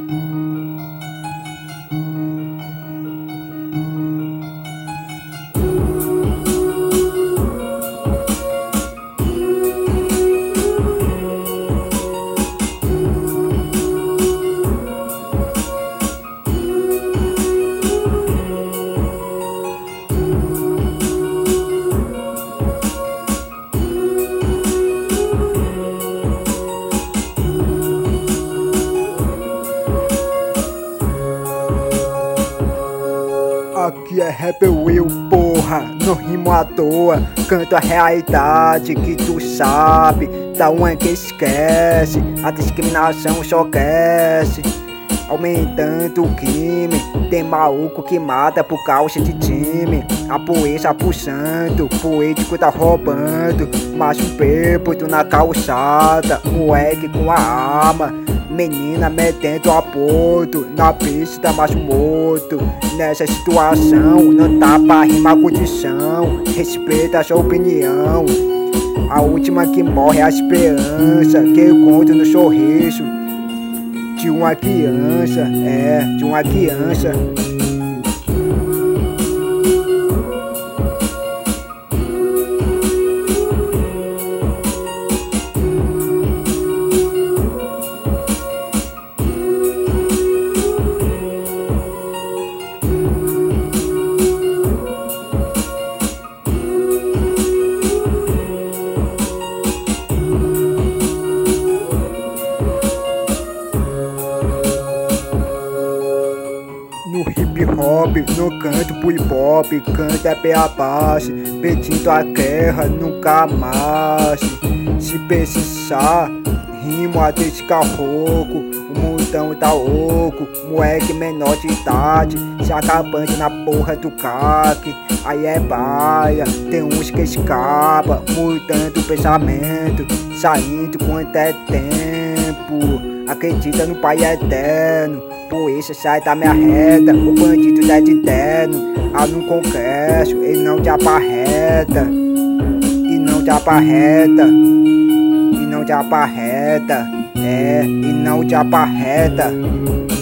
Aqui é Rapper Will, porra, não rimo à toa. Canto a realidade que tu sabe. Da uma que esquece, a discriminação só cresce. Aumentando o crime, tem maluco que mata por causa de time. A polícia pulsando, político tá roubando. Mas um bêbado na calçada, moleque com a arma. Menina metendo aborto, na pista mais morto. Nessa situação, não dá pra rimar condição. Respeita a sua opinião. A última que morre é a esperança, que eu conto no sorriso de uma criança, de uma criança. No hip hop, no canto pro hip hop, canta é pé abaixo, pedindo a guerra nunca mais. Se precisar, rimo até ficar rouco, o mundão tá louco, moleque menor de idade, se acabando na porra do caque. Aí é baia, tem uns que escapa, mudando o pensamento, saindo quanto é tempo. Acredita no pai eterno, polícia sai da minha reta, o bandido tá de terno. No congresso, ele não te aparreta, e não te aparreta, e não te aparreta, e não te aparreta.